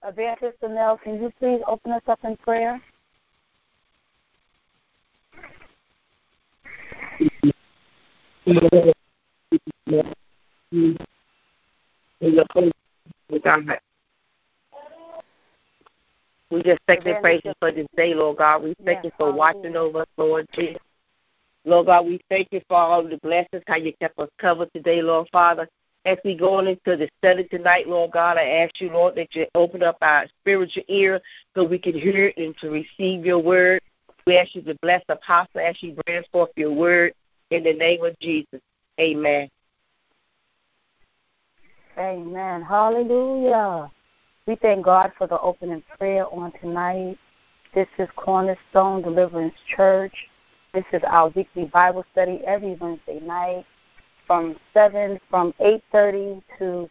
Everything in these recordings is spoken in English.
Evangelist Nell, can you please open us up in prayer? We just thank and praise you for this day, Lord God. We thank you for watching over us, Lord Jesus. Lord God, we thank you for all the blessings, how you kept us covered today, Lord Father. As we go on into the study tonight, Lord God, I ask you, Lord, that you open up our spiritual ear so we can hear it and to receive your word. We ask you to bless the apostle as she brings forth your word in the name of Jesus. Amen. Amen. Hallelujah. We thank God for the opening prayer on tonight. This is Cornerstone Deliverance Church. This is our weekly Bible study every Wednesday night from 7:30 to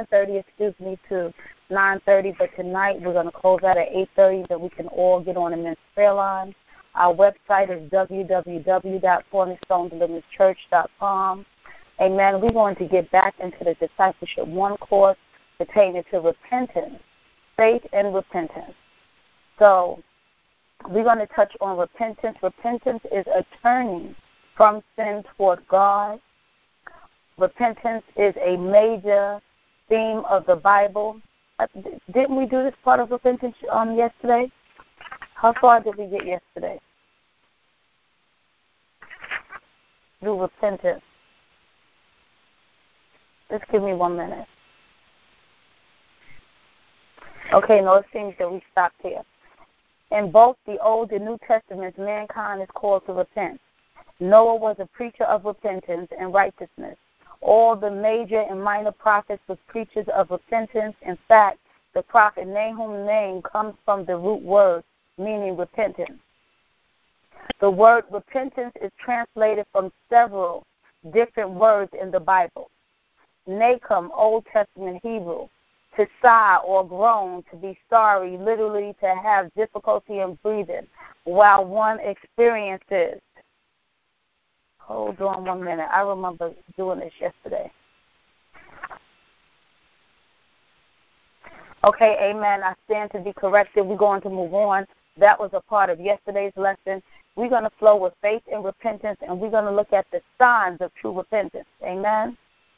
9:30. But tonight we're going to close out at 8:30 that we can all get on the men's prayer line. Our website is www.cornerstonedeliveраncechurch.com. Amen. We're going to get back into the Discipleship 1 course pertaining to repentance, faith and repentance. So we're going to touch on repentance. Repentance is a turning from sin toward God. Repentance is a major theme of the Bible. Didn't we do this part of repentance yesterday? How far did we get yesterday? Through repentance. Just give me 1 minute. Okay, no, it seems that we stopped here. In both the Old and New Testaments, mankind is called to repent. Noah was a preacher of repentance and righteousness. All the major and minor prophets were preachers of repentance. In fact, the prophet Nahum's name comes from the root word meaning repentance. The word repentance is translated from several different words in the Bible. Nahum, Old Testament Hebrew, to sigh or groan, to be sorry, literally to have difficulty in breathing, while one experiences. Hold on 1 minute. I remember doing this yesterday. Okay, amen. I stand to be corrected. We're going to move on. That was a part of yesterday's lesson. We're going to flow with faith and repentance, and we're going to look at the signs of true repentance. Amen.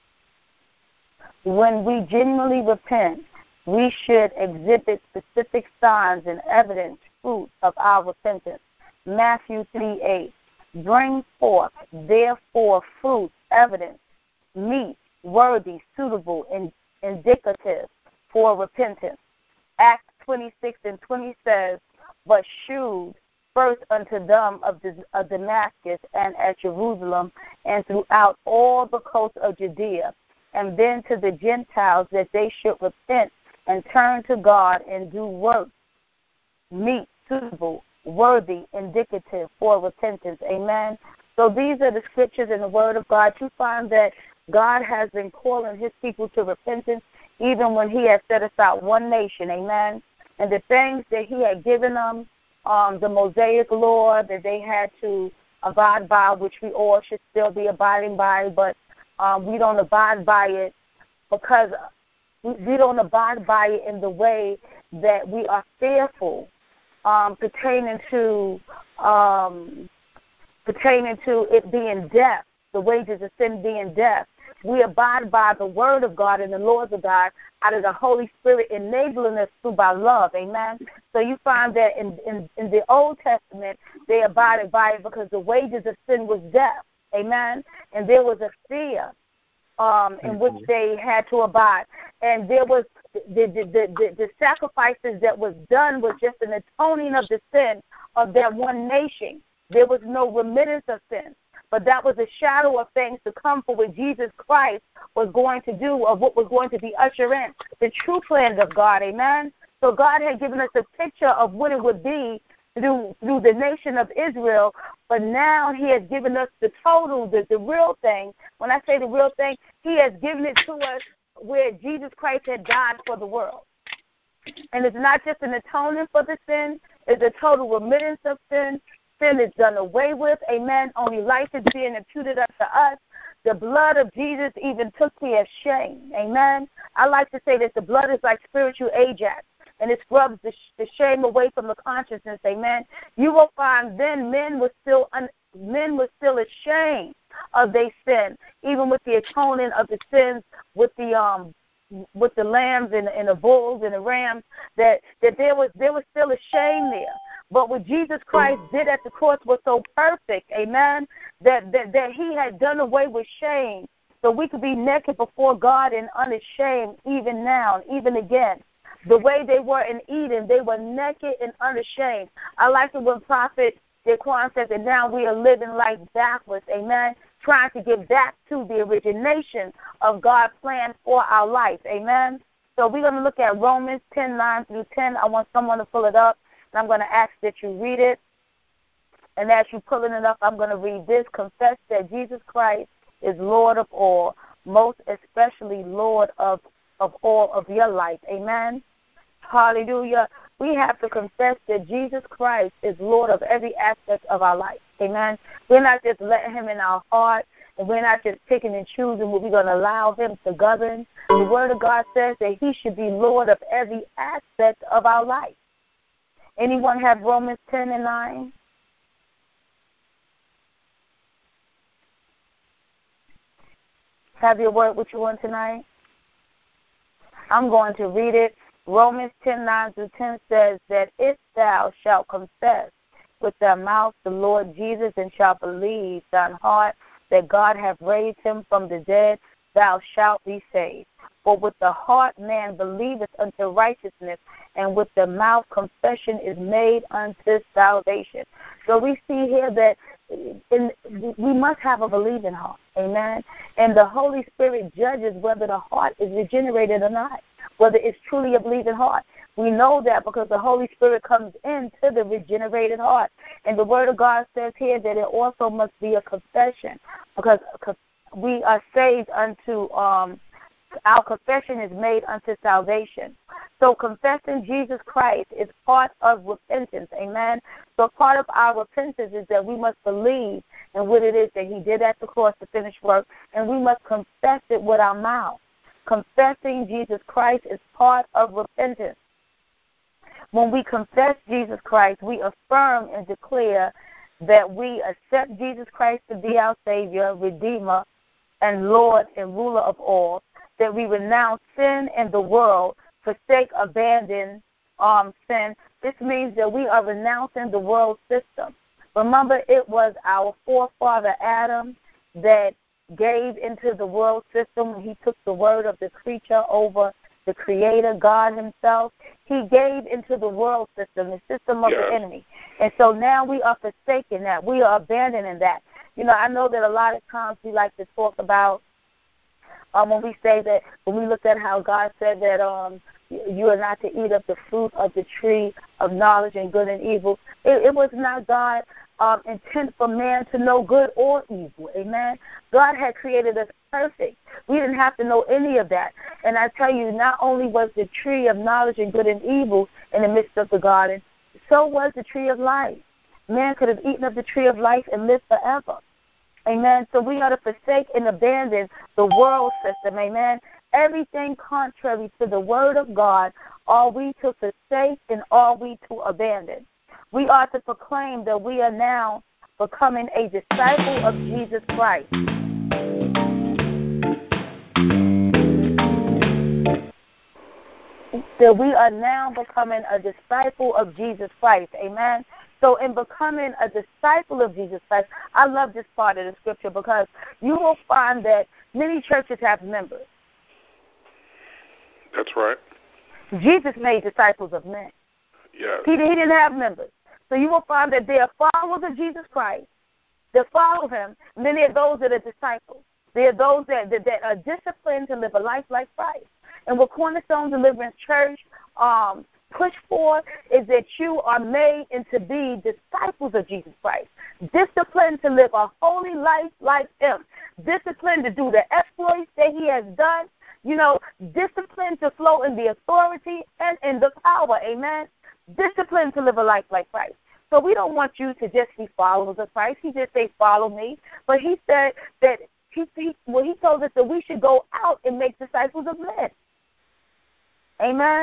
When we genuinely repent, we should exhibit specific signs and evidence, fruit of our repentance. Matthew 3:8. Bring forth, therefore, fruit, evidence, meet, worthy, suitable, and indicative for repentance. Acts 26:20 says, but shewed first unto them of Damascus and at Jerusalem and throughout all the coast of Judea, and then to the Gentiles that they should repent and turn to God and do works, meet, suitable, worthy, indicative for repentance. Amen. So these are the scriptures in the Word of God. You find that God has been calling his people to repentance even when he has set aside one nation. Amen. And the things that he had given them, the Mosaic law that they had to abide by, which we all should still be abiding by, but we don't abide by it because we don't abide by it in the way that we are fearful pertaining to it being death, the wages of sin being death. We abide by the word of God and the laws of God out of the Holy Spirit enabling us through by love. Amen. So you find that in the Old Testament, they abided by it because the wages of sin was death. Amen. And there was a fear in which they had to abide. And there was the sacrifices that was done was just an atoning of the sin of that one nation. There was no remittance of sin. But that was a shadow of things to come for what Jesus Christ was going to do, of what was going to be ushered in, the true plans of God. Amen. So God had given us a picture of what it would be through the nation of Israel, but now he has given us the total, the real thing. When I say the real thing, he has given it to us where Jesus Christ had died for the world. And it's not just an atonement for the sin, it's a total remittance of sin. Sin is done away with. Amen. Only life is being imputed unto us. The blood of Jesus even took me as shame. Amen. I like to say that the blood is like spiritual Ajax. and it scrubs the shame away from the consciousness, amen, you will find then men were still ashamed of their sin, even with the atoning of the sins with the lambs and the bulls and the rams, that there was still a shame there. But what Jesus Christ did at the cross was so perfect, amen, that he had done away with shame, so we could be naked before God and unashamed even now, even again. The way they were in Eden, they were naked and unashamed. I like it when Prophet Jaquan says that now we are living life backwards, amen, trying to get back to the origination of God's plan for our life, amen. So we're going to look at Romans 10:9-10. I want someone to pull it up, and I'm going to ask that you read it. And as you're pulling it up, I'm going to read this. Confess that Jesus Christ is Lord of all, most especially Lord of all of your life, amen. Hallelujah. We have to confess that Jesus Christ is Lord of every aspect of our life, amen. We're not just letting him in our heart, and we're not just picking and choosing what we're going to allow him to govern. The Word of God says that he should be Lord of every aspect of our life. Anyone have Romans 10:9? Have your word with you on tonight? I'm going to read it. Romans 10:9-10 says that if thou shalt confess with thy mouth the Lord Jesus and shalt believe thine heart that God hath raised him from the dead, thou shalt be saved. For with the heart man believeth unto righteousness, and with the mouth confession is made unto salvation. So we see here that we must have a believing heart, amen. And the Holy Spirit judges whether the heart is regenerated or not, whether it's truly a believing heart. We know that because the Holy Spirit comes into the regenerated heart. And the Word of God says here that it also must be a confession, because we are saved unto, our confession is made unto salvation. So confessing Jesus Christ is part of repentance, amen. So part of our repentance is that we must believe in what it is that he did at the cross to finish work, and we must confess it with our mouth. Confessing Jesus Christ is part of repentance. When we confess Jesus Christ, we affirm and declare that we accept Jesus Christ to be our Savior, Redeemer, and Lord and ruler of all, that we renounce sin in the world, forsake, abandon sin. This means that we are renouncing the world system. Remember, it was our forefather Adam that gave into the world system when he took the word of the creature over the Creator, God himself. He gave into the world system, the system of the enemy. And so now we are forsaking that. We are abandoning that. You know, I know that a lot of times we like to talk about when we say that, when we look at how God said that you are not to eat of the fruit of the tree of knowledge and good and evil. It was not God's intent for man to know good or evil. Amen. God had created us perfect. We didn't have to know any of that. And I tell you, not only was the tree of knowledge and good and evil in the midst of the garden, so was the tree of life. Man could have eaten of the tree of life and lived forever. Amen. So we are to forsake and abandon the world system. Amen. Everything contrary to the word of God are we to forsake and are we to abandon. We are to proclaim that we are now becoming a disciple of Jesus Christ. That we are now becoming a disciple of Jesus Christ. Amen. So in becoming a disciple of Jesus Christ, I love this part of the scripture because you will find that many churches have members. That's right. Jesus made disciples of men. Yes. He didn't have members. So you will find that there are followers of Jesus Christ that follow him, and then there are those that are disciples. There are those that are disciplined to live a life like Christ. And what Cornerstone Deliverance Church push for is that you are made into be disciples of Jesus Christ, disciplined to live a holy life like him, disciplined to do the exploits that he has done, disciplined to flow in the authority and in the power, amen, disciplined to live a life like Christ. So we don't want you to just be followers of Christ. He just say, follow me. But he said that he told us that we should go out and make disciples of men. Amen.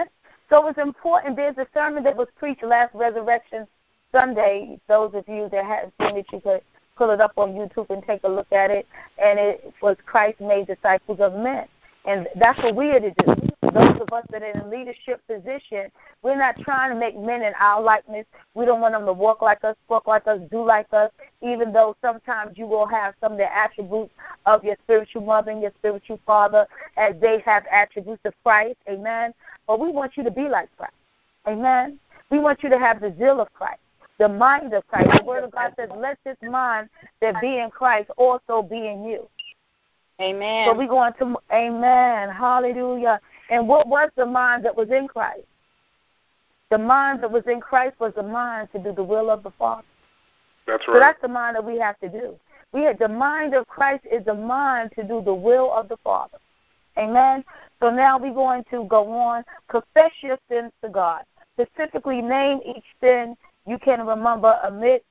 So it's important. There's a sermon that was preached last Resurrection Sunday. Those of you that haven't seen it, you could pull it up on YouTube and take a look at it. And it was Christ made disciples of men. And that's what we are to do. Those of us that are in a leadership position, we're not trying to make men in our likeness. We don't want them to walk like us, talk like us, do like us, even though sometimes you will have some of the attributes of your spiritual mother and your spiritual father as they have attributes of Christ. Amen. But we want you to be like Christ. Amen. We want you to have the zeal of Christ, the mind of Christ. The Word of God says, let this mind that be in Christ also be in you. Amen. So we're going to, amen, hallelujah. And what was the mind that was in Christ? The mind that was in Christ was the mind to do the will of the Father. That's right. So that's the mind that we have to do. The mind of Christ is the mind to do the will of the Father. Amen. So now we're going to go on. Confess your sins to God. Specifically name each sin you can remember, admit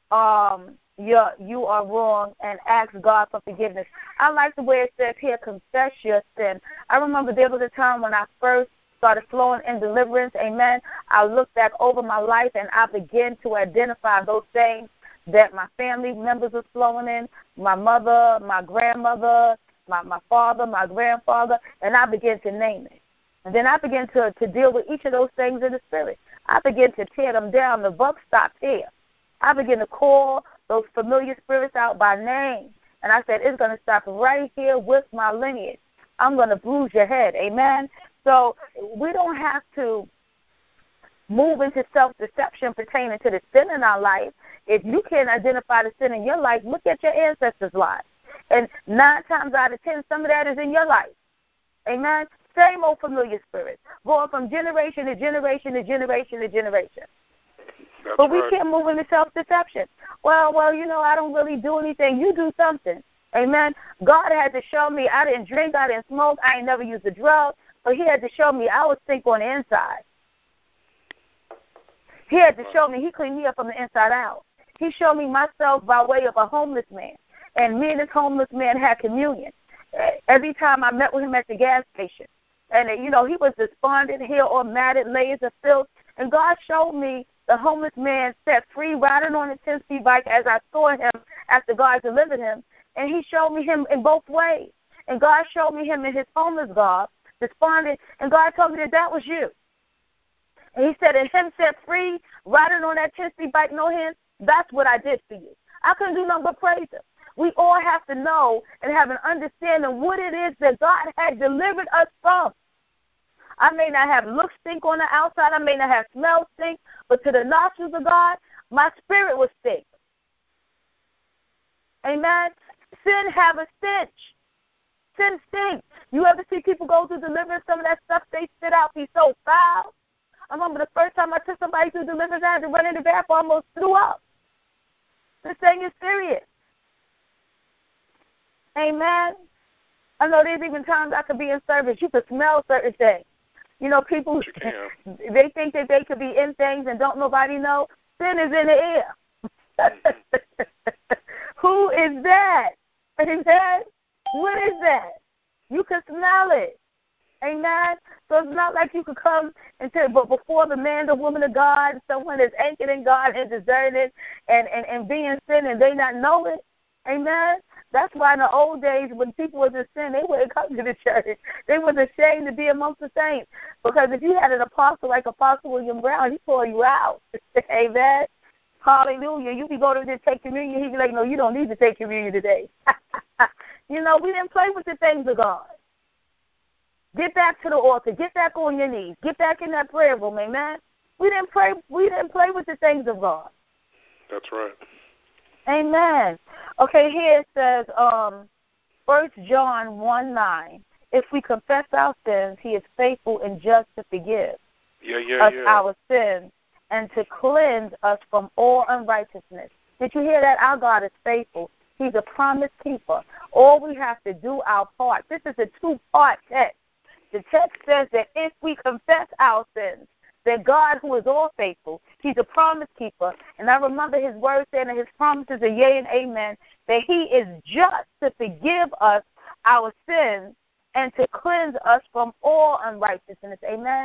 you are wrong, and ask God for forgiveness. I like the way it says here, confess your sin. I remember there was a time when I first started flowing in deliverance, amen. I looked back over my life, and I began to identify those things that my family members were flowing in, my mother, my grandmother, my father, my grandfather, and I began to name it. And then I began to deal with each of those things in the spirit. I began to tear them down. The buck stopped here. I began to call those familiar spirits out by name. And I said, it's going to stop right here with my lineage. I'm going to bruise your head. Amen? So we don't have to move into self-deception pertaining to the sin in our life. If you can't identify the sin in your life, look at your ancestors' lives. And 9 times out of 10, some of that is in your life. Amen? Same old familiar spirits, going from generation to generation to generation to generation. But we can't move into self-deception. Well, I don't really do anything. You do something. Amen. God had to show me I didn't drink, I didn't smoke, I ain't never used a drug, but he had to show me I was sick on the inside. He had to show me he cleaned me up from the inside out. He showed me myself by way of a homeless man. And me and this homeless man had communion. Every time I met with him at the gas station. And, he was despondent here or mad at layers of filth. And God showed me the homeless man set free, riding on a 10-speed bike as I saw him after God delivered him. And he showed me him in both ways. And God showed me him in his homeless garb, despondent. And God told me that was you. And he said, and him set free, riding on that 10-speed bike, no hands, that's what I did for you. I couldn't do nothing but praise him. We all have to know and have an understanding what it is that God had delivered us from. I may not have look stink on the outside. I may not have smell stink. But to the nostrils of God, my spirit was stink. Amen? Sin have a stench. Sin stinks. You ever see people go through deliverance, some of that stuff they spit out be so foul? I remember the first time I took somebody through deliverance, I had to run in the bathroom, almost threw up. This thing is serious. Amen? I know there's even times I could be in service. You could smell certain things. People, they think that they could be in things and don't nobody know. Sin is in the air. Who is that? Amen? What is that? You can smell it. Amen? So it's not like you could come and say, but before the man, the woman of God, someone is anchored in God and discerning and being sin and they not know it. Amen? That's why in the old days when people was in sin, they wouldn't come to the church. They was ashamed to be amongst the saints. Because if you had an apostle like Apostle William Brown, he'd pull you out. Amen? Hallelujah. You could go to him and take communion. He'd be like, no, you don't need to take communion today. We didn't play with the things of God. Get back to the altar. Get back on your knees. Get back in that prayer room. Amen? We didn't play with the things of God. That's right. Amen. Okay, here it says, 1 John 1:9. If we confess our sins, he is faithful and just to forgive us our sins and to cleanse us from all unrighteousness. Did you hear that? Our God is faithful. He's a promise keeper. All we have to do our part. This is a 2-part text. The text says that if we confess our sins, that God, who is all faithful, he's a promise keeper. And I remember his word saying that his promises are yea and amen, that he is just to forgive us our sins and to cleanse us from all unrighteousness. Amen?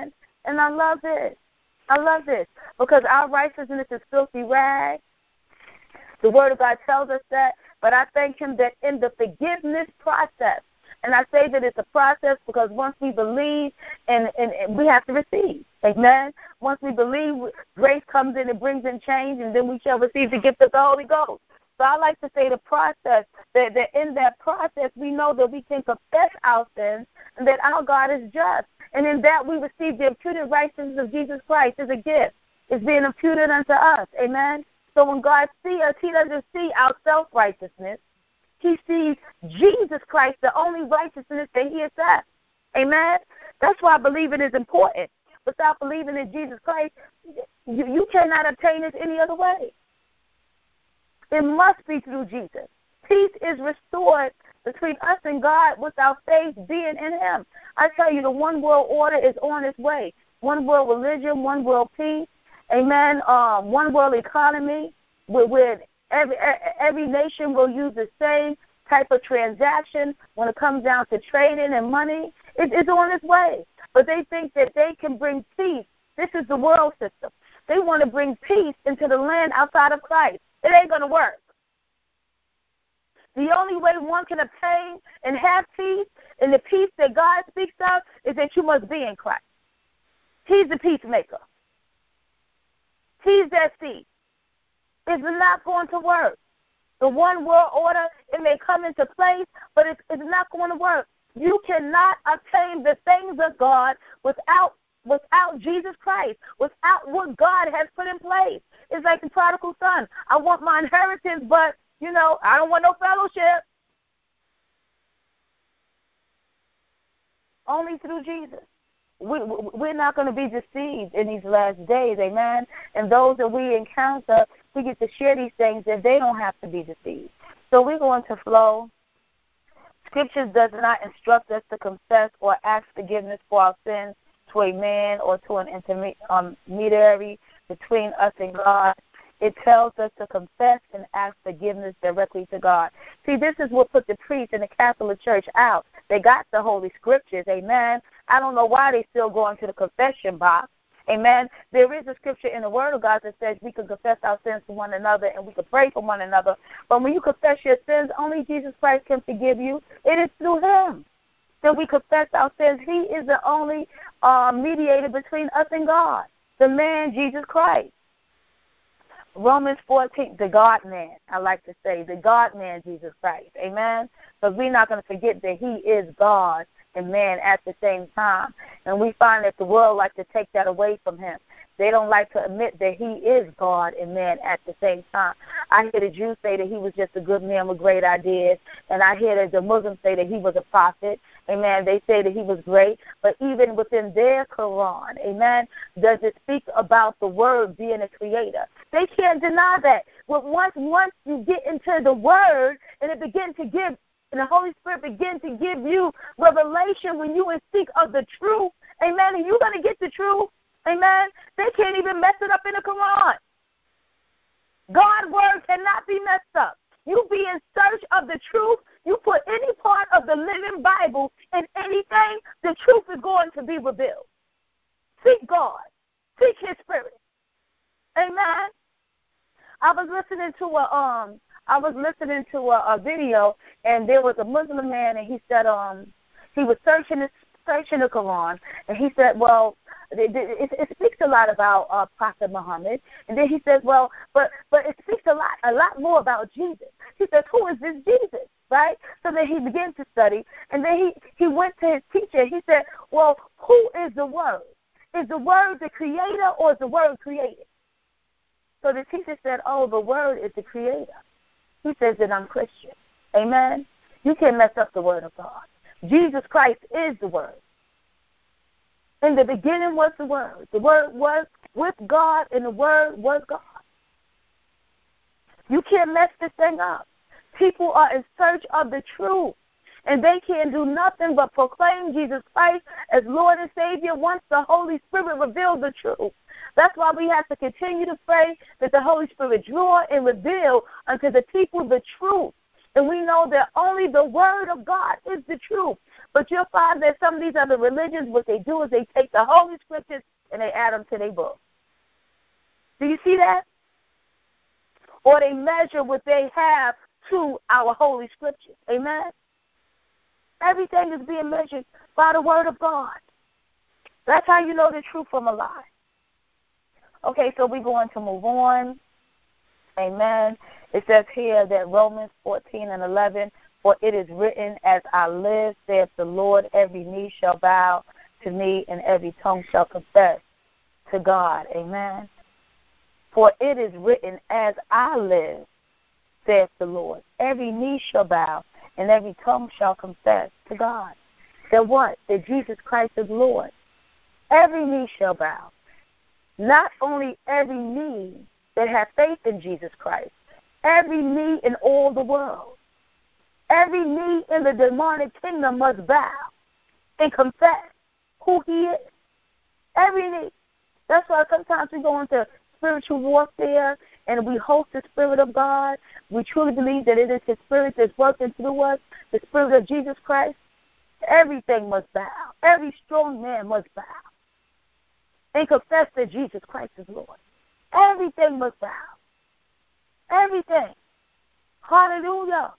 And I love this. I love this because our righteousness is filthy rags. The Word of God tells us that, but I thank Him that in the forgiveness process, and I say that it's a process because once we believe and we have to receive, amen? Once we believe, grace comes in and brings in change, and then we shall receive the gift of the Holy Ghost. So I like to say the process, that in that process we know that we can confess our sins and that our God is just. And in that we receive the imputed righteousness of Jesus Christ as a gift. It's being imputed unto us, amen? So when God sees us, He doesn't see our self-righteousness. He sees Jesus Christ, the only righteousness that He accepts. Amen? That's why believing is important. Without believing in Jesus Christ, you cannot obtain this any other way. It must be through Jesus. Peace is restored between us and God with our faith being in Him. I tell you, the one world order is on its way. One world religion, one world peace. Amen. One world economy where every nation will use the same type of transaction when it comes down to trading and money. It's on its way. But they think that they can bring peace. This is the world system. They want to bring peace into the land outside of Christ. It ain't going to work. The only way one can obtain and have peace, and the peace that God speaks of, is that you must be in Christ. He's the peacemaker. He's that seed. It's not going to work. The one world order, it may come into place, but it's not going to work. You cannot obtain the things of God without Jesus Christ, without what God has put in place. It's like the prodigal son. I want my inheritance, but, I don't want no fellowship. Only through Jesus. We're not going to be deceived in these last days, amen? And those that we encounter, we get to share these things that they don't have to be deceived. So we're going to flow. Scripture does not instruct us to confess or ask forgiveness for our sins to a man or to an intermediary between us and God. It tells us to confess and ask forgiveness directly to God. See, this is what put the priests in the Catholic Church out. They got the Holy Scriptures, amen. I don't know why they still going to the confession box, amen. There is a scripture in the Word of God that says we can confess our sins to one another and we can pray for one another. But when you confess your sins, only Jesus Christ can forgive you. It is through Him that we confess our sins. He is the only mediator between us and God, the man Jesus Christ. Romans 14, the God-man, I like to say, the God-man, Jesus Christ, amen? Because we're not going to forget that He is God and man at the same time. And we find that the world likes to take that away from Him. They don't like to admit that He is God and man at the same time. I hear the Jews say that He was just a good man with great ideas, and I hear that the Muslims say that He was a prophet. Amen. They say that He was great, but even within their Quran, amen, does it speak about the Word being a creator? They can't deny that. But once you get into the Word and it begins to give, and the Holy Spirit begins to give you revelation when you speak of the truth, amen, and you're going to get the truth, amen. They can't even mess it up in the Quran. God's Word cannot be messed up. You be in search of the truth. You put any part of the living Bible in anything, the truth is going to be revealed. Seek God. Seek His Spirit. Amen. I was listening to a video, and there was a Muslim man, and he said he was searching the Quran, and he said, well, it speaks a lot about Prophet Muhammad, and then he says, well, but it speaks a lot more about Jesus. He says, who is this Jesus, right? So then he began to study, and then he went to his teacher. He said, well, who is the Word? Is the Word the Creator, or is the Word created? So the teacher said, oh, the Word is the Creator. He says that I'm Christian. Amen? You can't mess up the Word of God. Jesus Christ is the Word. In the beginning was the Word. The Word was with God, and the Word was God. You can't mess this thing up. People are in search of the truth, and they can't do nothing but proclaim Jesus Christ as Lord and Savior once the Holy Spirit reveals the truth. That's why we have to continue to pray that the Holy Spirit draw and reveal unto the people the truth. And we know that only the Word of God is the truth. But you'll find that some of these other religions, what they do is they take the Holy Scriptures and they add them to their book. Do you see that? Or they measure what they have to our holy scriptures. Amen? Everything is being measured by the word of God. That's how you know the truth from a lie. Okay, so we're going to move on. Amen. It says here that Romans 14:11, for it is written, as I live, saith the Lord, every knee shall bow to me and every tongue shall confess to God. Amen. For it is written, as I live, saith the Lord, every knee shall bow and every tongue shall confess to God. That what? That Jesus Christ is Lord. Every knee shall bow. Not only every knee that have faith in Jesus Christ, every knee in all the world, every knee in the demonic kingdom must bow and confess who he is. Every knee. That's why sometimes we go into spiritual warfare and we host the Spirit of God. We truly believe that it is his Spirit that's working through us, the Spirit of Jesus Christ. Everything must bow. Every strong man must bow and confess that Jesus Christ is Lord. Everything must bow. Everything. Hallelujah.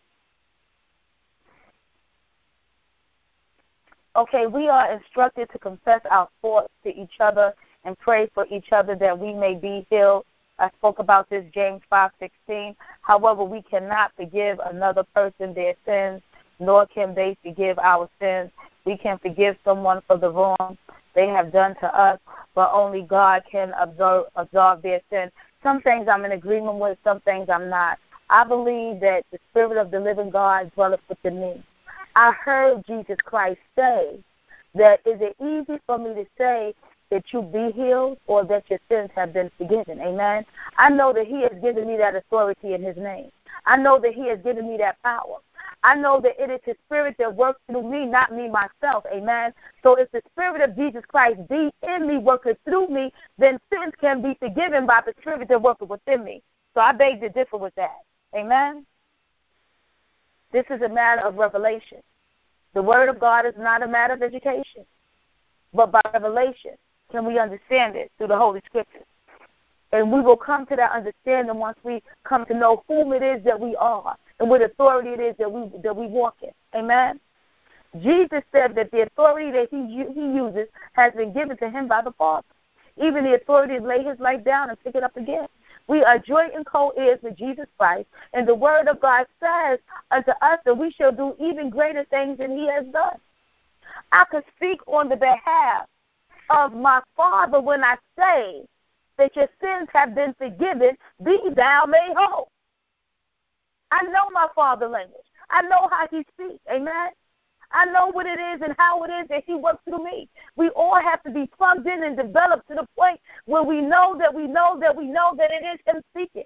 Okay, we are instructed to confess our faults to each other and pray for each other that we may be healed. I spoke about this, James 5:16. However, we cannot forgive another person their sins, nor can they forgive our sins. We can forgive someone for the wrong they have done to us, but only God can absolve their sins. Some things I'm in agreement with, some things I'm not. I believe that the Spirit of the living God dwelleth within me. I heard Jesus Christ say that is it easy for me to say that you be healed or that your sins have been forgiven. Amen. I know that he has given me that authority in his name. I know that he has given me that power. I know that it is his Spirit that works through me, not me myself. Amen. So if the Spirit of Jesus Christ be in me, working through me, then sins can be forgiven by the Spirit that works within me. So I beg to differ with that. Amen. This is a matter of revelation. The Word of God is not a matter of education, but by revelation can we understand it through the Holy Scriptures. And we will come to that understanding once we come to know whom it is that we are and what authority it is that we walk in. Amen? Jesus said that the authority that he uses has been given to him by the Father. Even the authority to lay his life down and pick it up again. We are joint and co-heirs with Jesus Christ, and the Word of God says unto us that we shall do even greater things than he has done. I could speak on the behalf of my Father when I say that your sins have been forgiven, be thou made whole. I know my Father language. I know how he speaks. Amen? I know what it is and how it is that he works through me. We all have to be plugged in and developed to the point where we know that it is him speaking.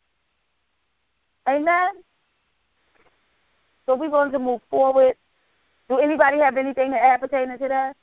Amen? So we're going to move forward. Do anybody have anything to add pertaining to that?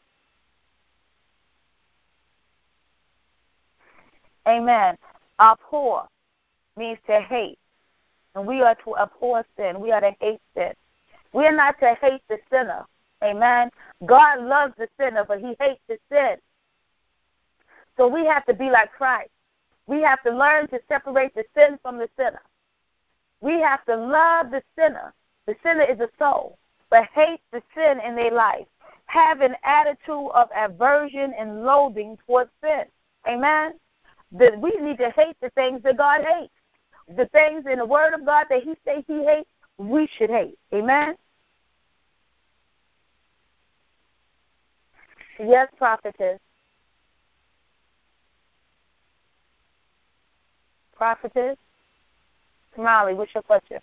Amen. Abhor means to hate. And we are to abhor sin. We are to hate sin. We are not to hate the sinner. Amen. God loves the sinner, but he hates the sin. So we have to be like Christ. We have to learn to separate the sin from the sinner. We have to love the sinner. The sinner is a soul, but hate the sin in their life. Have an attitude of aversion and loathing towards sin. Amen. That we need to hate the things that God hates. The things in the Word of God that he says he hates, we should hate. Amen? Yes, prophetess. Prophetess? Smiley, what's your question?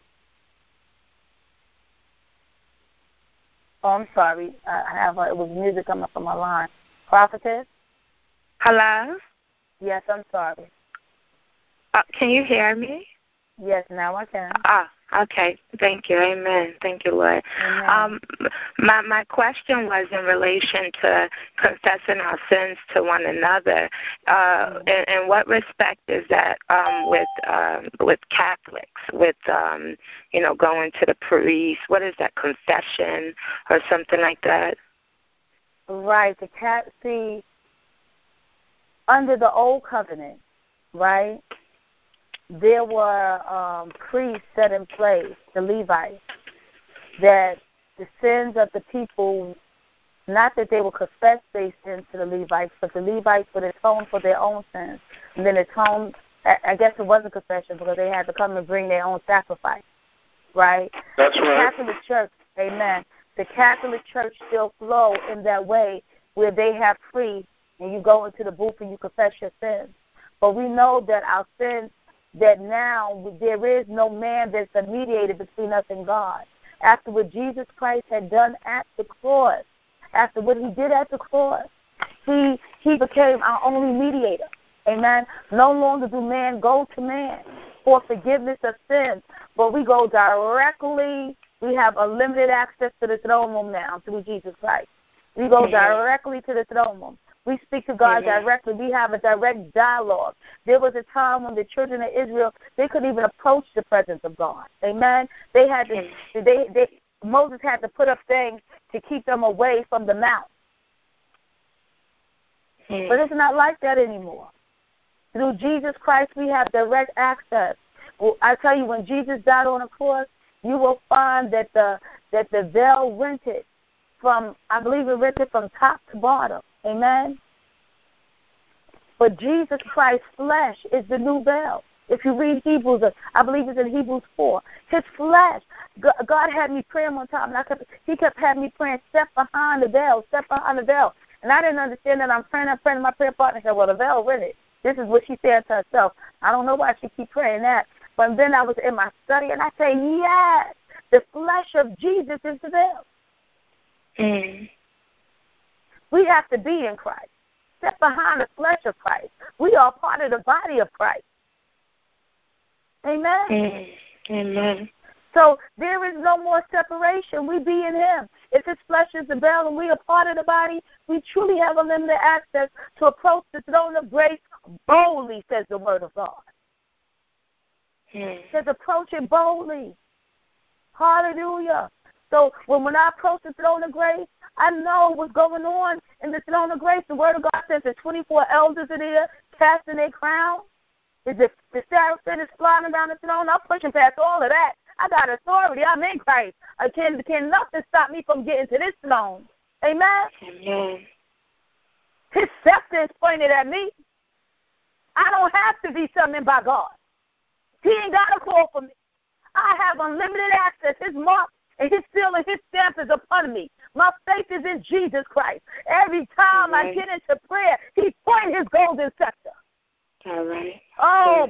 Oh, I'm sorry. It was music coming from my line. Prophetess? Hello? Yes, I'm sorry. Can you hear me? Yes, now I can. Okay. Thank you. Amen. Thank you, Lord. Amen. My question was in relation to confessing our sins to one another. In what respect is that with Catholics, with going to the priest? What is that, confession or something like that? Right. under the old covenant, right, there were priests set in place, the Levites, that the sins of the people, not that they would confess their sins to the Levites, but the Levites would atone for their own sins. And then atone, I guess it wasn't confession because they had to come and bring their own sacrifice, right? That's the right. Catholic Church, amen, the Catholic Church still flow in that way where they have priests and you go into the booth and you confess your sins. But we know that our sins, that now there is no man that's a mediator between us and God. After what Jesus Christ had done at the cross, after what he did at the cross, he became our only mediator. Amen. No longer do man go to man for forgiveness of sins, but we go directly. We have unlimited access to the throne room now through Jesus Christ. We go directly to the throne room. We speak to God directly. We have a direct dialogue. There was a time when the children of Israel, they couldn't even approach the presence of God. Amen. They had to. Moses had to put up things to keep them away from the mount. But it's not like that anymore. Through Jesus Christ, we have direct access. Well, I tell you, when Jesus died on the cross, you will find that the veil rented from, I believe it rented from top to bottom. Amen? But Jesus Christ's flesh is the new veil. If you read Hebrews, I believe it's in Hebrews 4, his flesh, God had me praying one time, and he kept having me praying, step behind the veil, step behind the veil. And I didn't understand that. I'm praying, and my prayer partner said, well, the veil rented. This is what she said to herself. I don't know why she keep praying that. But then I was in my study, and I say, yes, the flesh of Jesus is the veil. We have to be in Christ. Step behind the flesh of Christ. We are part of the body of Christ. Amen? Amen. So there is no more separation. We be in him. If his flesh is the veil and we are part of the body, we truly have unlimited access to approach the throne of grace boldly, says the word of God. It says approach it boldly. Hallelujah. So when I approach the throne of grace, I know what's going on in the throne of grace. The word of God says the 24 elders are there casting their crown. The seraphim is flying around the throne. I'm pushing past all of that. I got authority. I'm in Christ. Can nothing stop me from getting to this throne? Amen? His scepter is pointed at me. I don't have to be summoned by God. He ain't got to call for me. I have unlimited access. His mark and his seal and his stamp is upon me. My faith is in Jesus Christ. Every time I get into prayer, he points his golden scepter. All right. Oh,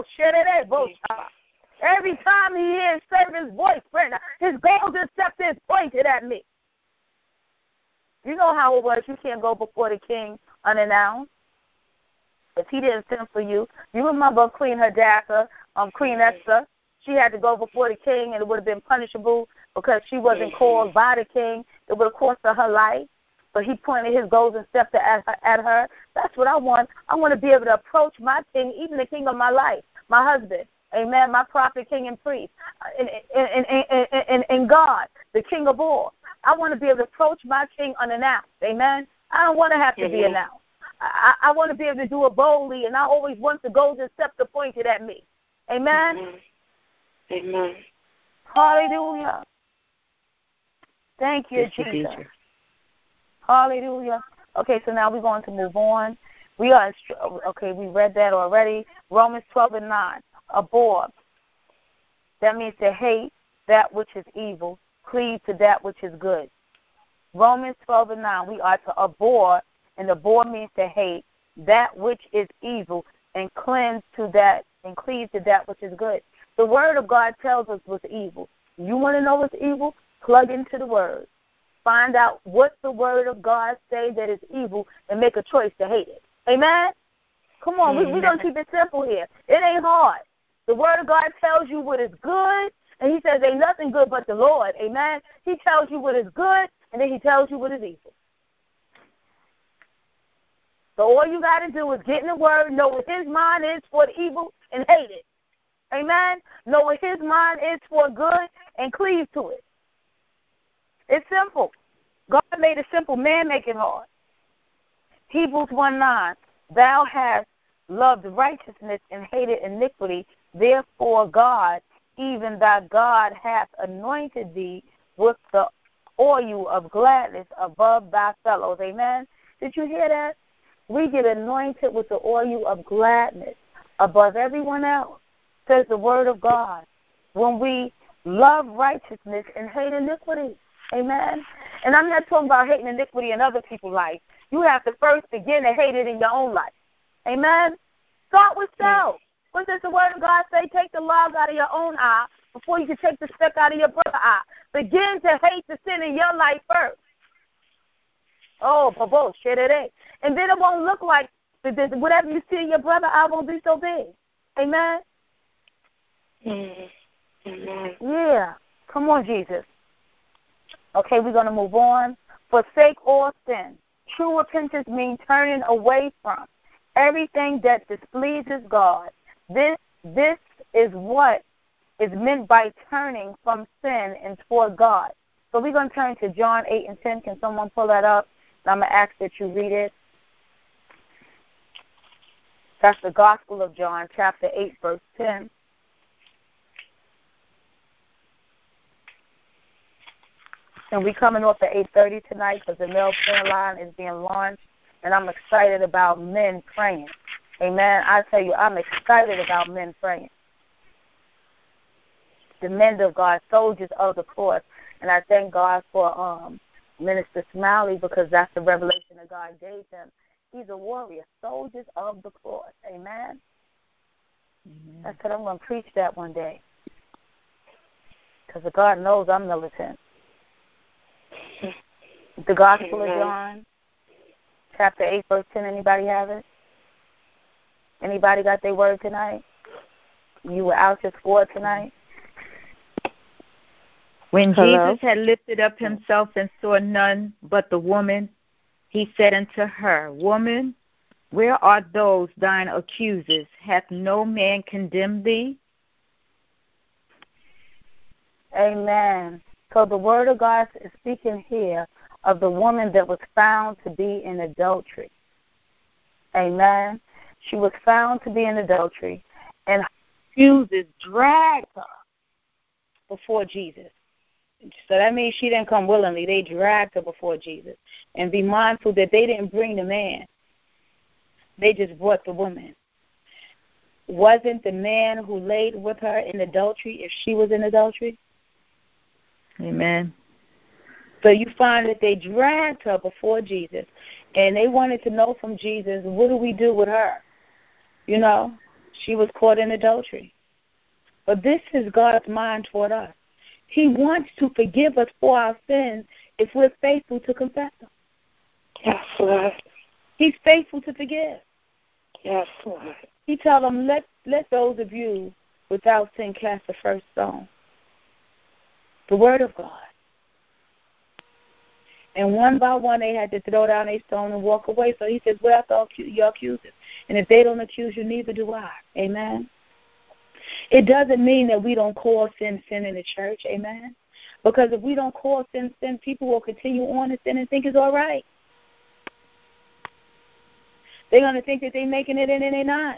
every time he hears servant's voice, friend, his golden scepter is pointed at me. You know how it was. You can't go before the king unannounced. If he didn't send for you. You remember Queen Hadassah, Queen Esther. She had to go before the king, and it would have been punishable because she wasn't called by the king. It would have cost her life. But he pointed his golden scepter at her. That's what I want. I want to be able to approach my king, even the king of my life, my husband, amen, my prophet, king, and priest, and God, the king of all. I want to be able to approach my king unannounced, amen. I don't want to have to be announced. I want to be able to do it boldly, and I always want the golden scepter pointed at me, amen. Amen. Hallelujah. Thank you, Jesus. Hallelujah. Okay, so now we're going to move on. We read that already. Romans 12:9. Abhor. That means to hate that which is evil, cleave to that which is good. Romans 12:9. We are to abhor, and abhor means to hate that which is evil, and cleave to that which is good. The Word of God tells us what's evil. You want to know what's evil? Plug into the Word. Find out what the Word of God say that is evil and make a choice to hate it. Amen? Come on, we're going to keep it simple here. It ain't hard. The Word of God tells you what is good, and he says ain't nothing good but the Lord. Amen? He tells you what is good, and then he tells you what is evil. So all you got to do is get in the Word, know what his mind is for the evil, and hate it. Amen? Know what his mind is for good, and cleave to it. It's simple. God made it simple. Man make it hard. Hebrews 1:9. Thou hast loved righteousness and hated iniquity. Therefore God, even thy God, hath anointed thee with the oil of gladness above thy fellows. Amen. Did you hear that? We get anointed with the oil of gladness above everyone else, says the word of God, when we love righteousness and hate iniquity. Amen. And I'm not talking about hating iniquity in other people's life. You have to first begin to hate it in your own life. Amen. Start with self. What does the word of God say? Take the log out of your own eye before you can take the speck out of your brother's eye. Begin to hate the sin in your life first. Oh, babo, shit it ain't. And then it won't look like whatever you see in your brother's eye won't be so big. Amen. Amen. Yeah. Come on, Jesus. Okay, we're going to move on. Forsake all sin. True repentance means turning away from everything that displeases God. This is what is meant by turning from sin and toward God. So we're going to turn to John 8 and 10. Can someone pull that up? I'm going to ask that you read it. That's the Gospel of John, chapter 8, verse 10. And we're coming off at 8:30 tonight because the male prayer line is being launched, and I'm excited about men praying. Amen. I tell you, I'm excited about men praying. The men of God, soldiers of the cross. And I thank God for Minister Smiley, because that's the revelation that God gave him. He's a warrior, soldiers of the cross. Amen. Mm-hmm. I said I'm going to preach that one day, because God knows I'm militant. The Gospel of John, chapter 8, verse 10. Anybody have it? Anybody got their word tonight? You were out just for tonight? When Jesus had lifted up himself and saw none but the woman, he said unto her, Woman, where are those thine accusers? Hath no man condemned thee? Amen. So the word of God is speaking here of the woman that was found to be in adultery. Amen. She was found to be in adultery, and accusers dragged her before Jesus. So that means she didn't come willingly. They dragged her before Jesus. And be mindful that they didn't bring the man. They just brought the woman. Wasn't the man who laid with her in adultery if she was in adultery? Amen. So you find that they dragged her before Jesus, and they wanted to know from Jesus, what do we do with her? You know, she was caught in adultery. But this is God's mind toward us. He wants to forgive us for our sins if we're faithful to confess them. Yes, Lord. He's faithful to forgive. Yes, Lord. He told them, let those of you without sin cast the first stone. The word of God. And one by one, they had to throw down a stone and walk away. So he says, well, I thought your accusers. And if they don't accuse you, neither do I. Amen. It doesn't mean that we don't call sin in the church. Amen. Because if we don't call sin, people will continue on to sin and think it's all right. They're going to think that they're making it and they're not.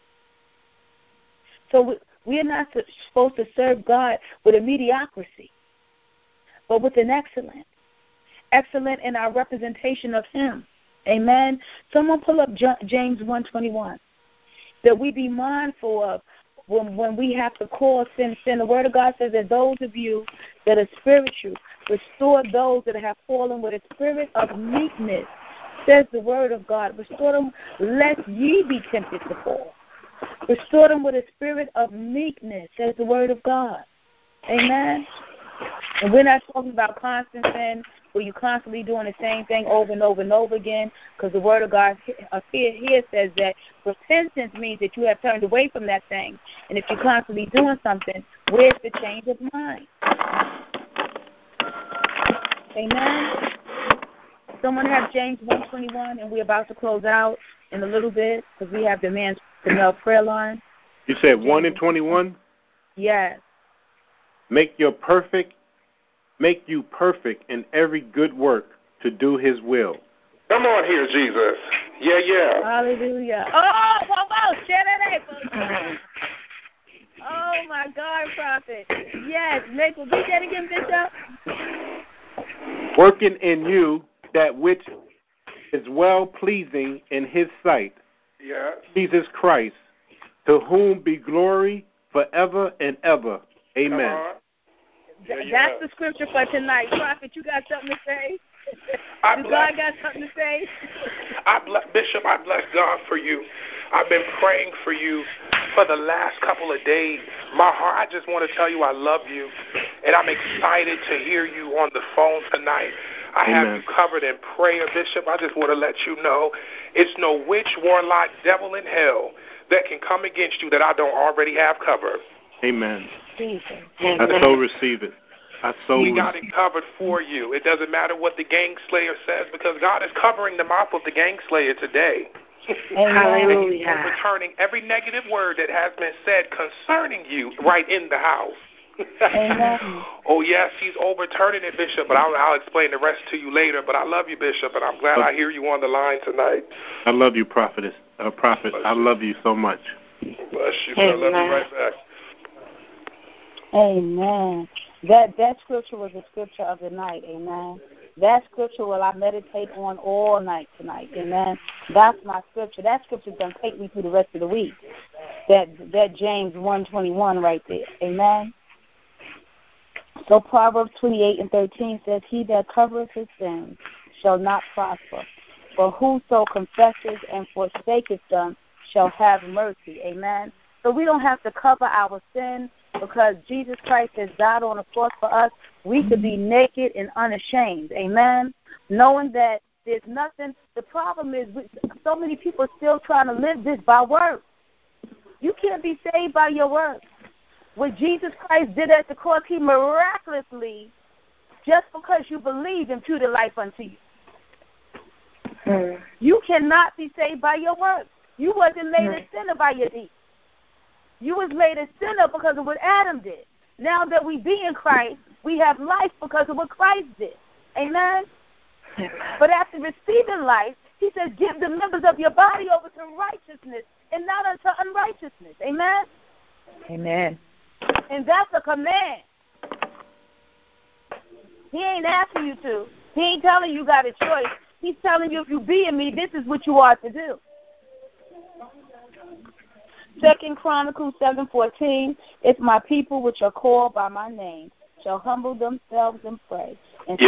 So we're not supposed to serve God with a mediocrity, but with an excellence. Excellent in our representation of him. Amen. Someone pull up James 1:21. That we be mindful of when we have to call sin. The word of God says that those of you that are spiritual, restore those that have fallen with a spirit of meekness, says the word of God. Restore them lest ye be tempted to fall. Restore them with a spirit of meekness, says the word of God. Amen. And we're not talking about constant sin where you're constantly doing the same thing over and over and over again, because the word of God here says that repentance means that you have turned away from that thing. And if you're constantly doing something, where's the change of mind? Amen. Someone have James 1:21, and we're about to close out in a little bit because we have the male prayer line. You said 1 and 21? Yes. Make you perfect in every good work to do his will. Come on here, Jesus. Yeah, yeah. Hallelujah. Oh, share that, folks. Oh, my God, prophet. Yes, make repeat that again, Bishop. Working in you that which is well-pleasing in his sight, Yes. Jesus Christ, to whom be glory forever and ever. Amen. That's the scripture for tonight. Prophet, you got something to say? God got something to say? Bishop, I bless God for you. I've been praying for you for the last couple of days. My heart, I just want to tell you I love you, and I'm excited to hear you on the phone tonight. I have you covered in prayer, Bishop. I just want to let you know it's no witch, warlock, devil in hell that can come against you that I don't already have covered. Amen. I so receive it. We got it covered for you. It doesn't matter what the gang slayer says because God is covering the mouth of the gang slayer today. Hallelujah. He's overturning every negative word that has been said concerning you right in the house. Oh, yes, he's overturning it, Bishop, but I'll explain the rest to you later. But I love you, Bishop, and I'm glad I hear you on the line tonight. I love you, Prophet. I love you so much. Bless you. I love you right back. Amen. That scripture was the scripture of the night. Amen. That scripture will I meditate on all night tonight. Amen. That's my scripture. That scripture is going to take me through the rest of the week. That James 1:21 right there. Amen. So Proverbs 28:13 says, he that covereth his sins shall not prosper, but whoso confesses and forsaketh them shall have mercy. Amen. So we don't have to cover our sins because Jesus Christ has died on the cross for us. We could be naked and unashamed. Amen. Knowing that there's nothing. The problem is so many people still trying to live this by works. You can't be saved by your works. What Jesus Christ did at the cross, he miraculously, just because you believe, imputed life unto you. You cannot be saved by your works. You wasn't made a sinner by your deeds. You was made a sinner because of what Adam did. Now that we be in Christ, we have life because of what Christ did. Amen? But after receiving life, he says, give the members of your body over to righteousness and not unto unrighteousness. Amen? Amen. And that's a command. He ain't asking you to. He ain't telling you got a choice. He's telling you if you be in me, this is what you are to do. 2 Chronicles 7:14, if my people which are called by my name shall humble themselves and pray and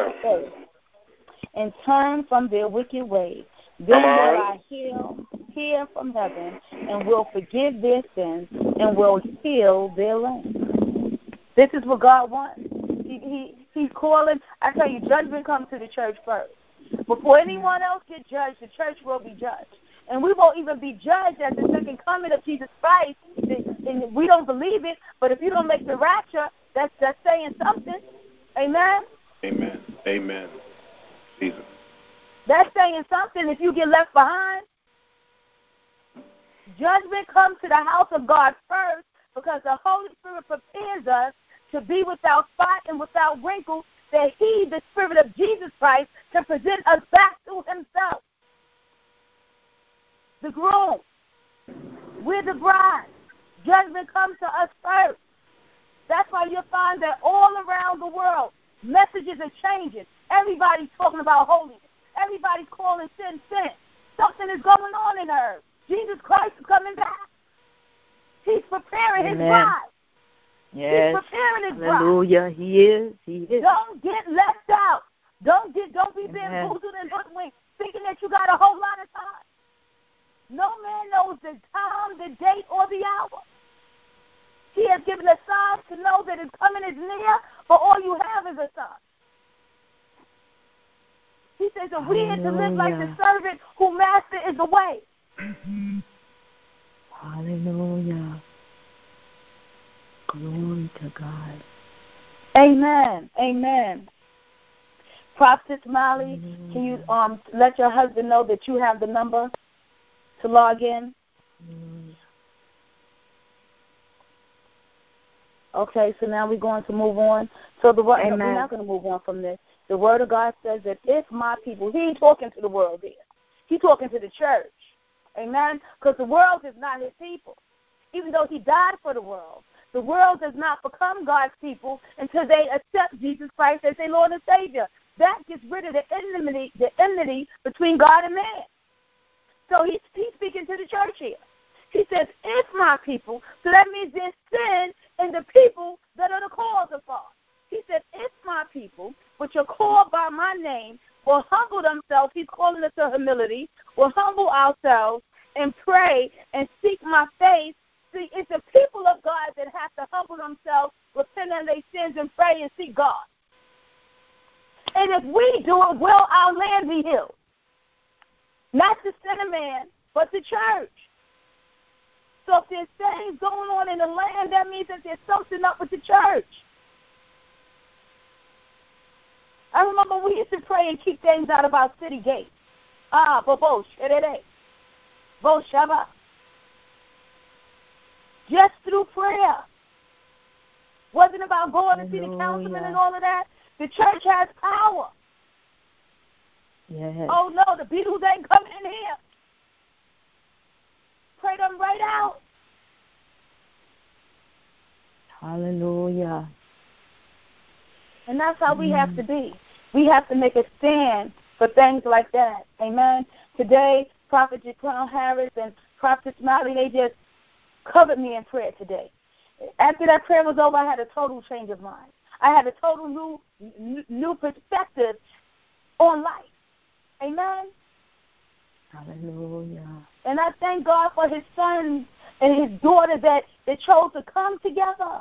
and turn from their wicked ways, then will I hear from heaven and will forgive their sins and will heal their land. This is what God wants. He's calling. I tell you, judgment comes to the church first. Before anyone else gets judged, the church will be judged. And we won't even be judged at the second coming of Jesus Christ. And we don't believe it, but if you don't make the rapture, that's saying something. Amen? Amen. Amen. Jesus. That's saying something if you get left behind. Judgment comes to the house of God first because the Holy Spirit prepares us to be without spot and without wrinkle, that he, the Spirit of Jesus Christ, can present us back to himself. The groom. We're the bride. Judgment comes to us first. That's why you'll find that all around the world, messages are changing. Everybody's talking about holiness. Everybody's calling sin, sin. Something is going on in earth. Jesus Christ is coming back. He's preparing his bride. Yes. He's preparing his bride. Hallelujah. He is. Don't get left out. Don't be bamboozled and hoodwinked, thinking that you got a whole lot of time. No man knows the time, the date, or the hour. He has given us signs to know that his coming is near, but all you have is a sign. He says that we are to live like the servant whose master is away. Mm-hmm. Hallelujah. Glory to God. Amen. Amen. Prophet Molly, can you let your husband know that you have the number to log in? Okay, so now we're going to move on. So we're not going to move on from this. The Word of God says that if my people, he ain't talking to the world there. He's talking to the church. Amen? Because the world is not his people. Even though he died for the world does not become God's people until they accept Jesus Christ as their Lord and Savior. That gets rid of the enmity between God and man. So he's speaking to the church here. He says, if my people, so that means there's sin in the people that are the called of God. He said, if my people, which are called by my name, will humble themselves, he's calling us to humility, will humble ourselves and pray and seek my face. See, it's the people of God that have to humble themselves, repent of their sins, and pray and seek God. And if we do it, will our land be healed? Not the sinner man, but the church. So if there's things going on in the land, that means that there's something up with the church. I remember we used to pray and keep things out of our city gates. Bo Shaba. Just through prayer. Wasn't about going to see the councilman and all of that. The church has power. Yes. Oh, no, the Beatles ain't coming in here. Pray them right out. Hallelujah. And that's how we have to be. We have to make a stand for things like that. Amen. Today, Prophet Jaquan Harris and Prophet Smiley, they just covered me in prayer today. After that prayer was over, I had a total change of mind. I had a total new perspective on life. Amen. Hallelujah. And I thank God for his son and his daughter that they chose to come together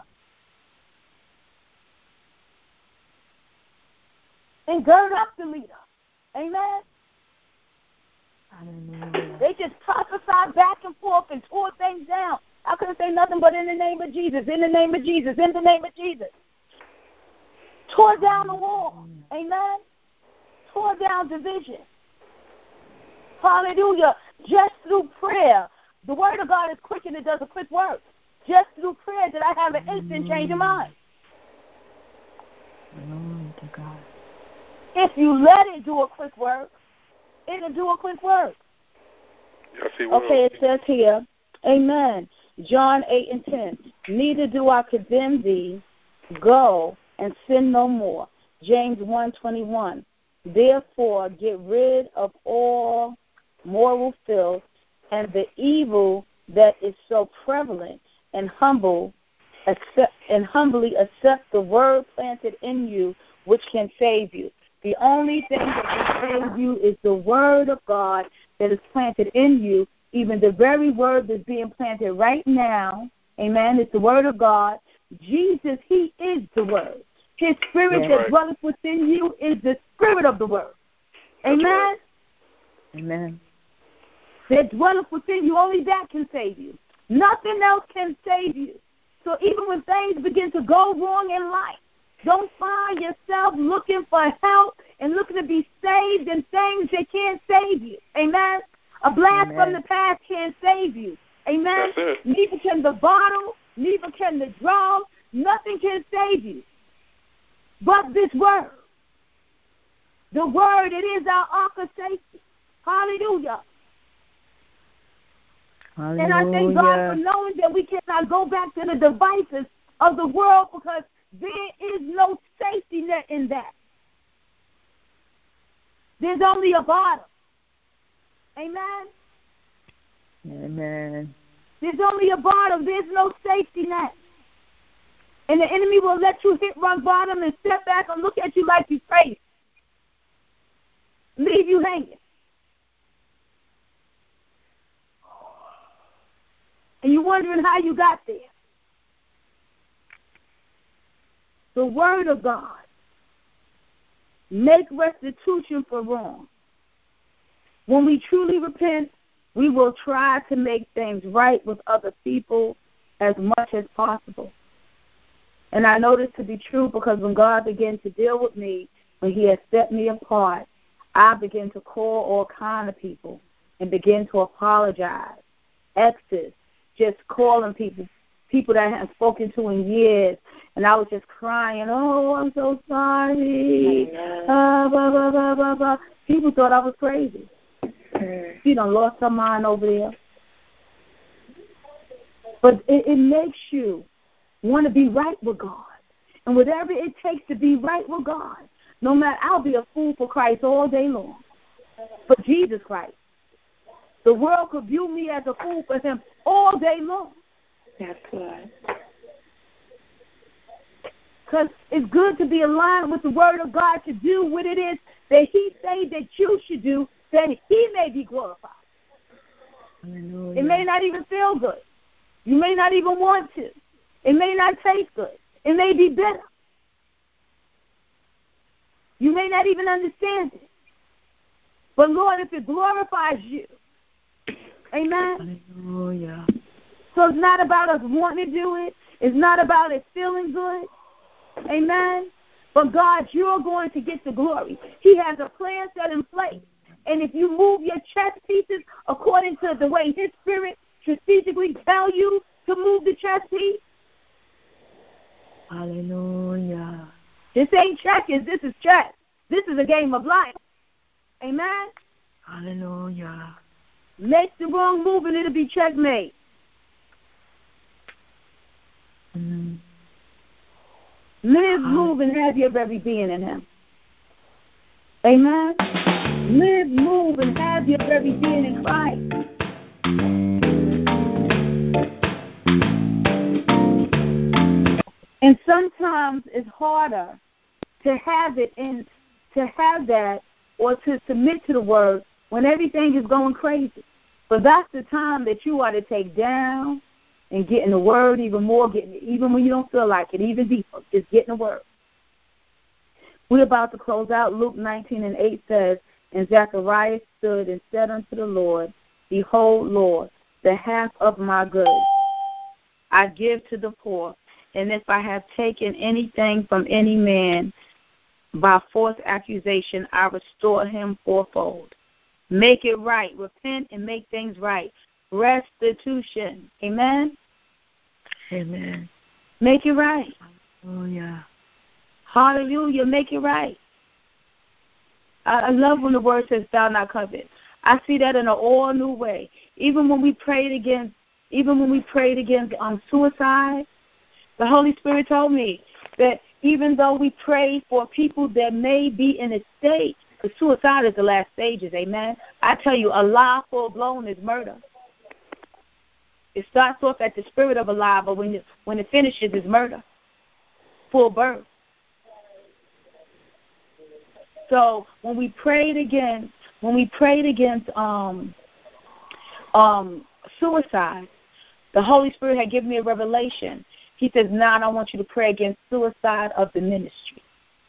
and gird up the leader. Amen. Hallelujah. They just prophesied back and forth and tore things down. I couldn't say nothing but in the name of Jesus, in the name of Jesus, in the name of Jesus. Tore down the wall. Amen. Tore down division. Hallelujah. Just through prayer. The word of God is quick and it does a quick work. Just through prayer did I have an instant change of mind. Glory to God. If you let it do a quick work, it'll do a quick work. Yes, he will. Okay, it says here, amen. John 8:10. Neither do I condemn thee. Go and sin no more. James 1:21. Therefore, get rid of all moral filth and the evil that is so prevalent, and humbly accept the word planted in you, which can save you. The only thing that can save you is the word of God that is planted in you, even the very word that's being planted right now. Amen. It's the word of God. Jesus, he is the word. His spirit that dwelleth within you is the spirit of the word. Amen. Right. Amen. That dwelleth within you, only that can save you. Nothing else can save you. So even when things begin to go wrong in life, don't find yourself looking for help and looking to be saved in things that can't save you. Amen. A blast from the past can't save you. Amen. Neither can the bottle, neither can the drum. Nothing can save you but this word. The word, it is our ark of safety. Hallelujah. Hallelujah. And I thank God for knowing that we cannot go back to the devices of the world, because there is no safety net in that. There's only a bottom. Amen? Amen. There's only a bottom. There's no safety net. And the enemy will let you hit rock bottom and step back and look at you like you're crazy. Leave you hanging. And you're wondering how you got there. The word of God. Make restitution for wrong. When we truly repent, we will try to make things right with other people as much as possible. And I know this to be true because when God began to deal with me, when he had set me apart, I began to call all kind of people and begin to apologize. Exes, just calling people people that I hadn't spoken to in years, and I was just crying, oh, I'm so sorry. Blah, blah, blah, blah, blah. People thought I was crazy. You done lost her mind over there. But it makes you want to be right with God. And whatever it takes to be right with God, no matter, I'll be a fool for Christ all day long. For Jesus Christ. The world could view me as a fool for him all day long. That's good. Because it's good to be aligned with the word of God to do what it is that he say that you should do, that he may be glorified. Hallelujah. It may not even feel good. You may not even want to. It may not taste good. It may be bitter. You may not even understand it. But, Lord, if it glorifies you, amen? Hallelujah. So it's not about us wanting to do it. It's not about it feeling good. Amen? But, God, you're going to get the glory. He has a plan set in place. And if you move your chess pieces according to the way his spirit strategically tell you to move the chess piece, hallelujah. This ain't checkers. This is chess. This is a game of life. Amen? Hallelujah. Make the wrong move and it'll be checkmate. Mm. Live, move, and have your very being in him. Amen? Live, move, and have your very being in Christ. And sometimes it's harder to have it and to have that or to submit to the word when everything is going crazy. But that's the time that you ought to take down and get in the word even more, even when you don't feel like it, even deeper, just get in the word. We're about to close out. Luke 19:8 says, and Zacharias stood and said unto the Lord, behold, Lord, the half of my goods I give to the poor, and if I have taken anything from any man by false accusation, I restore him fourfold. Make it right. Repent and make things right. Restitution. Amen? Amen. Make it right. Hallelujah. Hallelujah. Make it right. I love when the word says, thou not covet. I see that in an all new way. Even when we prayed against suicide, the Holy Spirit told me that even though we pray for people that may be in a state, because suicide is the last stages, amen? I tell you, a lie full-blown is murder. It starts off at the spirit of a lie, but when it finishes, it's murder, full birth. So when we prayed against suicide, the Holy Spirit had given me a revelation. He says, now I want you to pray against suicide of the ministry.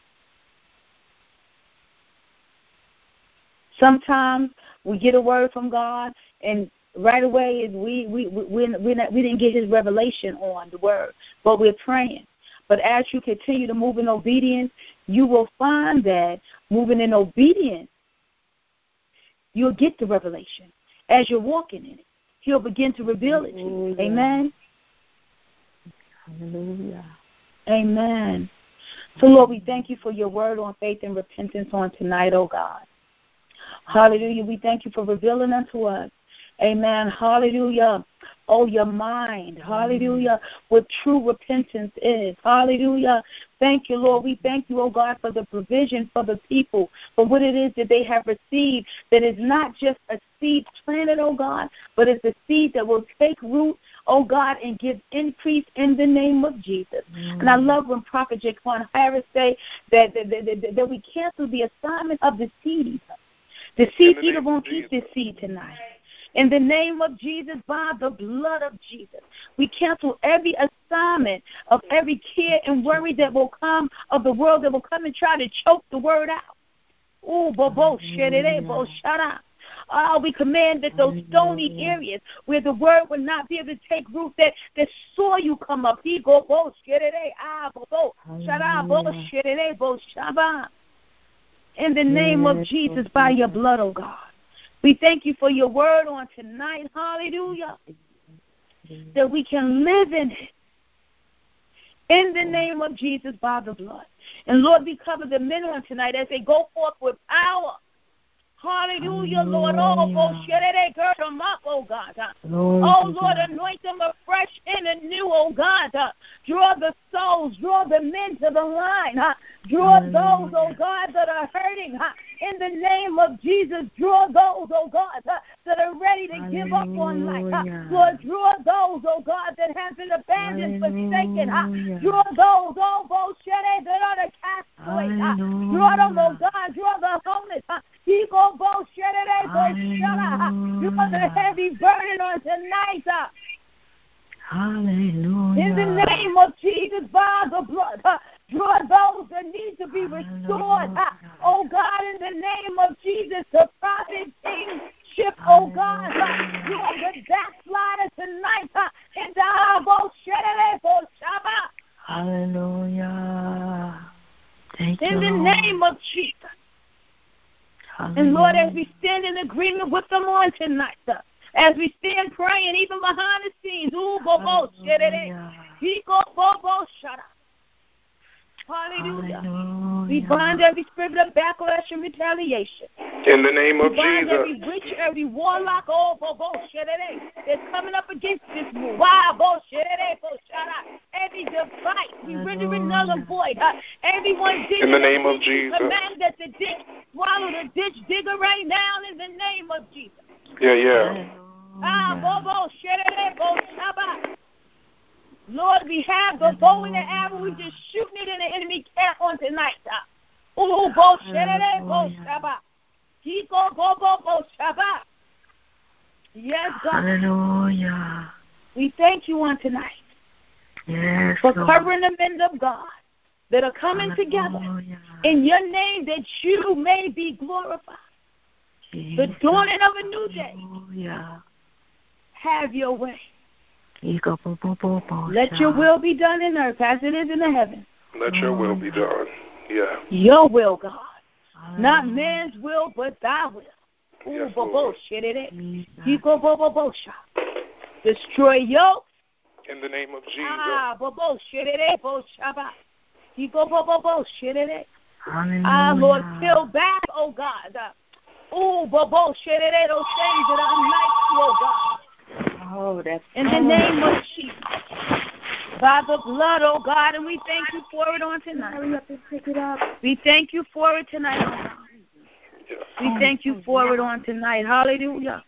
Sometimes we get a word from God, and right away we didn't get his revelation on the word, but we're praying. But as you continue to move in obedience, you will find that moving in obedience, you'll get the revelation. As you're walking in it, he'll begin to reveal it to you. Amen? Hallelujah. Amen. So, Lord, we thank you for your word on faith and repentance on tonight, oh God. Hallelujah. We thank you for revealing unto us. Amen. Hallelujah. Oh, your mind. Hallelujah. What true repentance is. Hallelujah. Thank you, Lord. We thank you, oh God, for the provision for the people, for what it is that they have received, that is not just a seed planted, oh God, but it's a seed that will take root, oh God, and give increase in the name of Jesus. And I love when Prophet Jaquan Harris say that we cancel the assignment of the seed eater. The seed eater won't eat this seed tonight. In the name of Jesus, by the blood of Jesus, we cancel every assignment of every care and worry that will come of the world that will come and try to choke the word out. Oh, we command that those stony areas where the word will not be able to take root, that soil come up. In the name of Jesus, by your blood, oh God. We thank you for your word on tonight. Hallelujah. That we can live in it. in the name of Jesus by the blood. And, Lord, we cover the men on tonight as they go forth with power. Hallelujah, Lord. Oh, gird them up, oh God. Oh, Lord, anoint them afresh and anew, oh God. Draw the souls, draw the men to the line. Draw those, oh God, that are hurting. In the name of Jesus, draw those, oh God, that are ready to give up on life. Lord, draw those, oh God, that have been abandoned, forsaken. Draw those, oh, that are the castaways. Draw them, oh God, draw the homeless. You are the heavy burden on tonight. Hallelujah. In the name of Jesus, by the blood, draw those that need to be restored. Oh God, in the name of Jesus, the prophet kingship, oh God, draw the backslider tonight. Hallelujah. Thank you, in the name of Jesus. And Lord, as we stand in agreement with them on tonight, as we stand praying, even behind the scenes, hallelujah. We bind every spirit of backlash and retaliation. In the name of we bind Jesus. Every witch, every warlock, that's coming up against this move. Every device, we render it null and void. Everyone in the name of Jesus. Command that the ditch swallow the ditch digger right now in the name of Jesus. Yeah. Lord, we have the bow and the arrow. We just shooting it in the enemy camp on tonight. Yes, God. Hallelujah. We thank you on tonight. Yes, for covering the men of God that are coming together in your name, that you may be glorified. Jesus. The dawning of a new day. Have your way. Let your will be done in earth as it is in the heavens. Let your will be done. Yeah. Your will, God. Not man's will, but thy will. Yes, destroy yokes. In the name of Jesus. Lord, fill back, oh God. Those things that are unlike you, oh God. That's in the name of Jesus. By the blood, oh God, and we thank you for it on tonight. Hurry up and pick it up. We thank you for it tonight, oh God. We thank you for it on tonight. Hallelujah.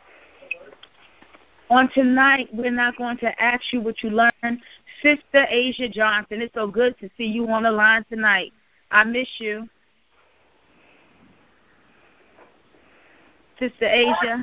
On tonight, we're not going to ask you what you learned. Sister Asia Johnson, it's so good to see you on the line tonight. I miss you. Sister Asia.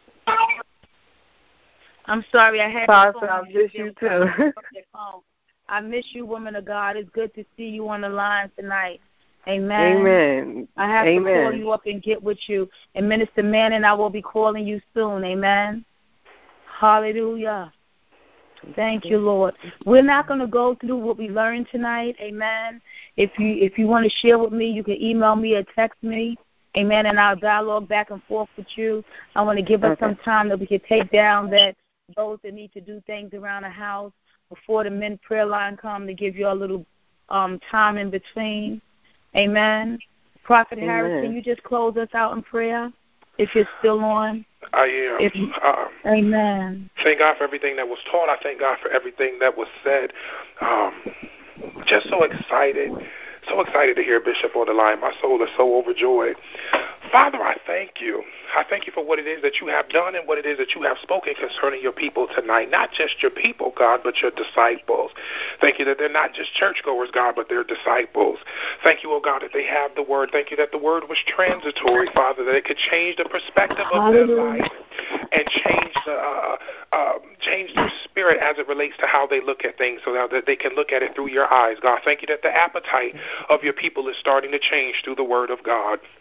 I'm sorry, I had Pastor, I miss you too. I miss you, woman of God. It's good to see you on the line tonight. Amen. Amen. I have to call you up and get with you. And Minister Manning, I will be calling you soon. Amen. Hallelujah. Thank you, Lord. We're not going to go through what we learned tonight. Amen. If you want to share with me, you can email me or text me. Amen. And I'll dialogue back and forth with you. I want to give us some time that we can take down that those that need to do things around the house before the men's prayer line come, to give you a little time in between. Amen. Prophet Harris, can you just close us out in prayer if you're still on? I am. Amen. Thank God for everything that was taught. I thank God for everything that was said. Just so excited. So excited to hear Bishop on the line. My soul is so overjoyed. Father, I thank you. I thank you for what it is that you have done and what it is that you have spoken concerning your people tonight. Not just your people, God, but your disciples. Thank you that they're not just churchgoers, God, but they're disciples. Thank you, oh God, that they have the word. Thank you that the word was transitory, Father, that it could change the perspective of their life and change their spirit as it relates to how they look at things, so that they can look at it through your eyes, God. Thank you that the appetite of your people is starting to change through the word of God.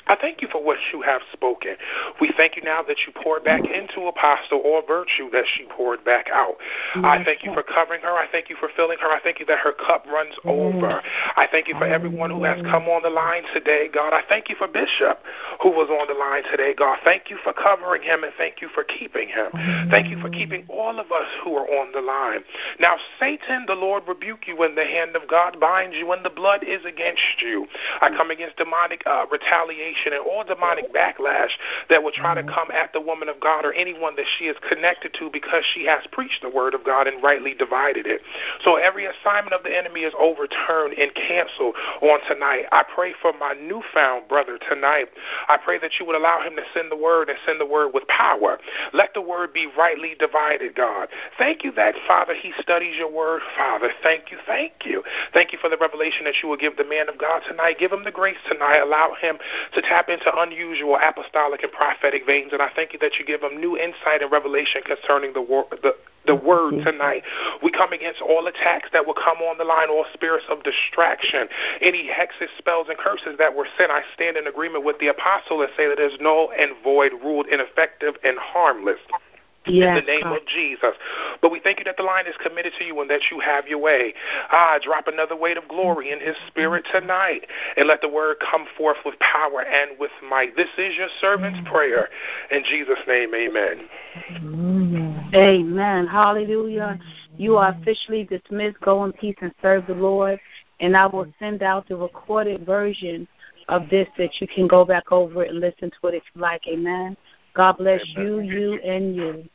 I thank you for what you have spoken. We thank you now that you poured back into Apostle all virtue that she poured back out. I thank you for covering her. I thank you for filling her. I thank you that her cup runs over. I thank you for everyone who has come on the line today, God. I thank you for Bishop who was on the line today, God. Thank you for covering him and thank you for keeping him. Thank you for keeping all of us who are on the line. Now, Satan, the Lord rebuke you when the hand of God binds you and the blood is against you. I come against demonic retaliation and all demonic backlash that will try to come at the woman of God or anyone that she is connected to because she has preached the word of God and rightly divided it. So every assignment of the enemy is overturned and canceled on tonight. I pray for my newfound brother tonight. I pray that you would allow him to send the word and send the word with power. Let the word be rightly divided, God. Thank you that, Father, he studies your word, Father. Thank you, thank you. Thank you for the revelation that you will give the man of God tonight. Give him the grace tonight. Allow him to tap into unusual apostolic and prophetic veins. And I thank you that you give him new insight and revelation concerning the word tonight. We come against all attacks that will come on the line, all spirits of distraction, any hexes, spells, and curses that were sent. I stand in agreement with the apostle and say that it is null and void, ruled, ineffective, and harmless. In the name of Jesus. But we thank you that the line is committed to you and that you have your way. Drop another weight of glory in his spirit tonight and let the word come forth with power and with might. This is your servant's prayer. In Jesus' name, amen. Amen. Hallelujah. You are officially dismissed. Go in peace and serve the Lord. And I will send out the recorded version of this that you can go back over it and listen to it if you like. Amen. God bless you, and you.